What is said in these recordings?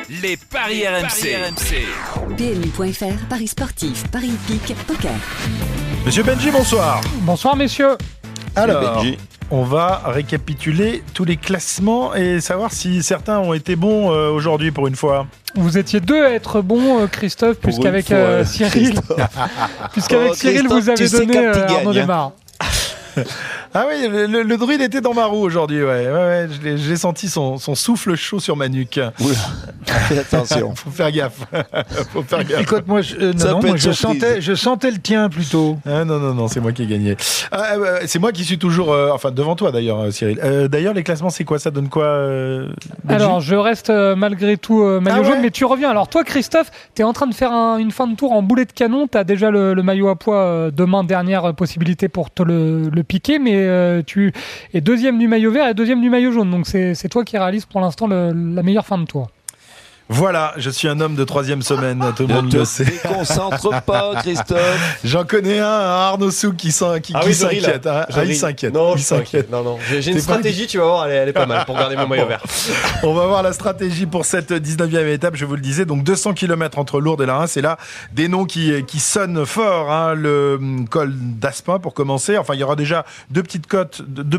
Les paris RMC. PMU.fr, paris sportifs, paris hippiques, poker. Monsieur Benji, bonsoir. Bonsoir messieurs. Alors, on va récapituler tous les classements et savoir si certains ont été bons aujourd'hui pour une fois. Vous étiez deux à être bons, Christophe, puisqu'avec Cyril, Cyril, vous avez donné Arnaud Desmar. Ah oui, le druide était dans ma roue aujourd'hui, ouais, j'ai senti son souffle chaud sur ma nuque. Oula, fais attention. Faut faire gaffe. Écoute, moi, je sentais le tien plutôt. Ah, non, c'est moi qui ai gagné. C'est moi qui suis toujours, devant toi d'ailleurs, Cyril. D'ailleurs, les classements, c'est quoi? Ça donne quoi Alors, je reste malgré tout maillot jaune, mais tu reviens. Alors toi, Christophe, t'es en train de faire une fin de tour en boulet de canon. T'as déjà le maillot à pois demain, dernière possibilité pour te le piquer, mais tu es deuxième du maillot vert et deuxième du maillot jaune. Donc c'est toi qui réalise pour l'instant la meilleure fin de tour. Voilà, je suis un homme de troisième semaine, tout le monde le sait. Ne te déconcentre pas, Christophe. J'en connais un Arnaud Souk qui s'inquiète. Il s'inquiète. Non, j'ai une stratégie, tu vas voir, elle est pas mal pour garder mon maillot vert. On va voir la stratégie pour cette 19e étape, je vous le disais. Donc 200 km entre Lourdes et la Reims. C'est là des noms qui sonnent fort. Le col d'Aspin pour commencer. Enfin, il y aura déjà deux petites côtes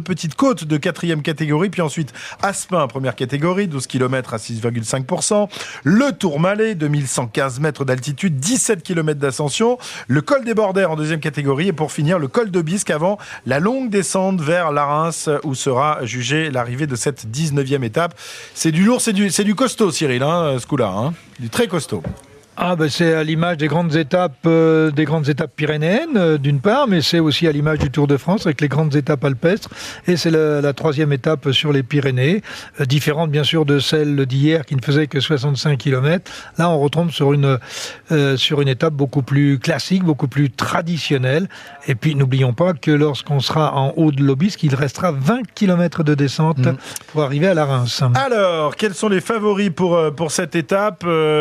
de 4e catégorie. Puis ensuite, Aspin, première catégorie, 12 km à 6,5%. Le Tourmalet, 2115 mètres d'altitude, 17 km d'ascension. Le col des Bordères en 2e catégorie. Et pour finir, le col de Bisque avant la longue descente vers la Reims où sera jugée l'arrivée de cette 19e étape. C'est du lourd, c'est du costaud, Cyril, ce coup-là. Du très costaud. C'est à l'image des grandes étapes pyrénéennes d'une part, mais c'est aussi à l'image du Tour de France avec les grandes étapes alpestres. Et c'est la 3e étape sur les Pyrénées, différente bien sûr de celle d'hier qui ne faisait que 65 km. Là, on retombe sur une étape beaucoup plus classique, beaucoup plus traditionnelle. Et puis, n'oublions pas que lorsqu'on sera en haut de l'Aubisque, il restera 20 km de descente pour arriver à la Reims. Alors, quels sont les favoris pour cette étape?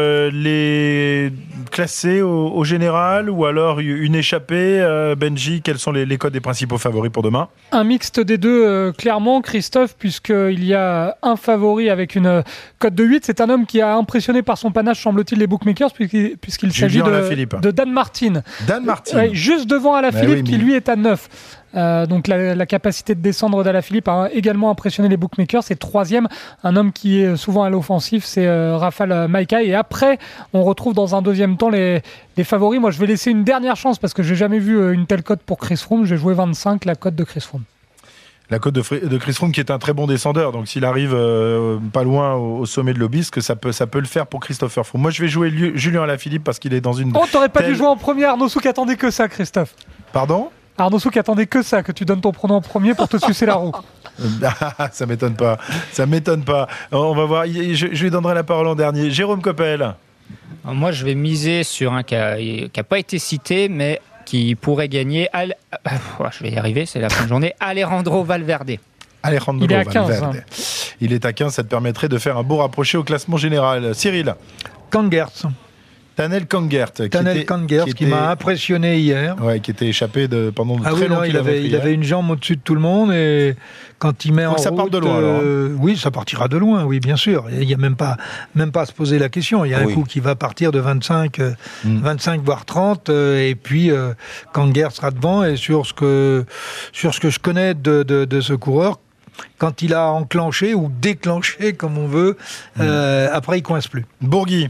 Les classés au général ou alors une échappée? Benji, quels sont les codes des principaux favoris pour demain? Un mixte des deux, clairement, Christophe, puisqu'il y a un favori avec une cote de 8. C'est un homme qui a impressionné par son panache, semble-t-il, les bookmakers, puisqu'il s'agit de Dan Martin. Dan Martin. Juste devant Alaphilippe, qui lui est à 9. Donc la capacité de descendre d'Alaphilippe a également impressionné les bookmakers. C'est 3e, un homme qui est souvent à l'offensif, c'est Rafal Majka. Et après, on retrouve dans un deuxième temps les favoris. Moi, je vais laisser une dernière chance parce que j'ai jamais vu une telle cote pour Chris Froome. J'ai joué 25, la cote de Chris Froome. La cote de Chris Froome qui est un très bon descendeur, donc s'il arrive pas loin au sommet de l'Aubisque, ça peut le faire pour Christopher Froome. Moi, je vais jouer Julien Alaphilippe parce qu'il est dans une... Oh, t'aurais pas dû jouer en premier. Arnaud Souk attendait que ça, Christophe. Pardon ? Arnaud Souk attendait que ça, que tu donnes ton pronom en premier pour te sucer la roue. Ça m'étonne pas. On va voir, je lui donnerai la parole en dernier. Jérôme Coppel. Moi, je vais miser sur un qui n'a pas été cité, mais qui pourrait gagner. Je vais y arriver, c'est la fin de journée. Alejandro Valverde. Il est à 15. Il est à 15, ça te permettrait de faire un beau rapproché au classement général. Cyril. Kangert. Tanel Kangert qui m'a impressionné hier. Ouais, qui était échappé pendant de très longs kilomètres. Il avait une jambe au-dessus de tout le monde et quand il met donc en ça route... part de loin alors. Oui, ça partira de loin, oui, bien sûr. Il n'y a même pas à se poser la question. Il y a un coup qui va partir de 25 voire 30 et puis Kangert sera devant et sur ce que je connais de ce coureur, quand il a enclenché ou déclenché comme on veut, après il coince plus. Bourgui.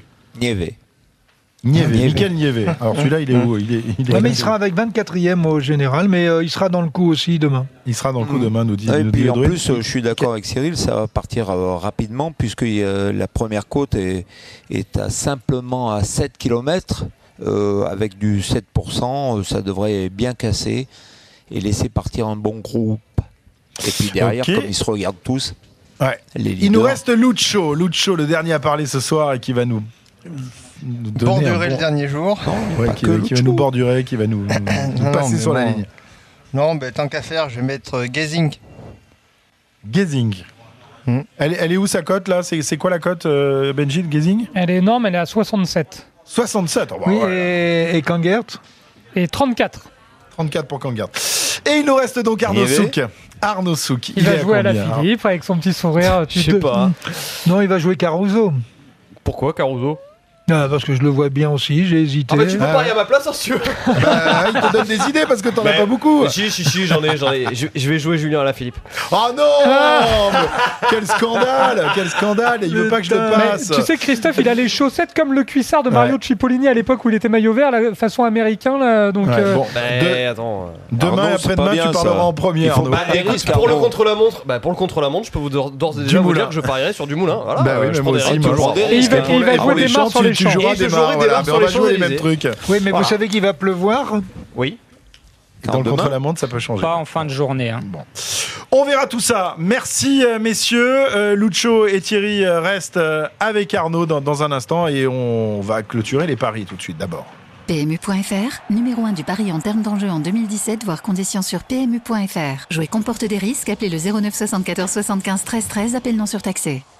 Michael Niévé. Alors celui-là, il est où? Mais il sera avec 24e au général, mais il sera dans le coup aussi demain. Il sera dans le coup demain, nous dit. Et puis en plus, je suis d'accord avec Cyril, ça va partir rapidement puisque la première côte est simplement à 7 km avec du 7%, ça devrait bien casser et laisser partir un bon groupe. Et puis derrière, comme ils se regardent tous, il nous reste Lucho, le dernier à parler ce soir et qui va nous bordurer le dernier jour. Qui va nous bordurer, qui va nous passer sur la ligne. Non, tant qu'à faire, je vais mettre Gazing. Elle est où sa cote là? C'est quoi la cote, Benji, de Gazing? Elle est énorme, elle est à 67. 67, et Kangert? Et 34. 34 pour Kangert. Et il nous reste donc Arnaud Souk. Arnaud Souk. Il va jouer à la Philippe avec son petit sourire. Je sais pas. Non, il va jouer Caruso. Pourquoi Caruso? Parce que je le vois bien aussi, j'ai hésité. Tu peux parier à ma place, hein, si tu veux. Bah, il te donne des idées parce que t'en as pas beaucoup. Si, j'en ai. Je vais jouer Julien Alaphilippe. Oh non Quel scandale Il veut pas que je le passe. Tu sais, Christophe, il a les chaussettes comme le cuissard de Mario Cipollini à l'époque où il était maillot vert, la façon américain. Là, donc, bon, attends. Demain Arnaud, et après-demain, tu parleras en premier. Arnaud. Pour le contre-la-montre, je peux vous d'ores et déjà vous dire que je parierai sur du Moulin. Voilà, bah oui, je mais moi aussi, prends des Et il va jouer des mains sur les tu joueras des mains. On va jouer les mêmes trucs. Oui, mais vous savez qu'il va pleuvoir. Oui. Dans le contre-la-montre, ça peut changer. Pas en fin de journée. Hein. Bon. On verra tout ça. Merci, messieurs. Lucho et Thierry restent avec Arnaud dans un instant et on va clôturer les paris tout de suite d'abord. PMU.fr, numéro 1 du pari en termes d'enjeu en 2017, voire conditions sur PMU.fr. Jouer comporte des risques, appelez le 09 74 75 13 13, appel non surtaxé.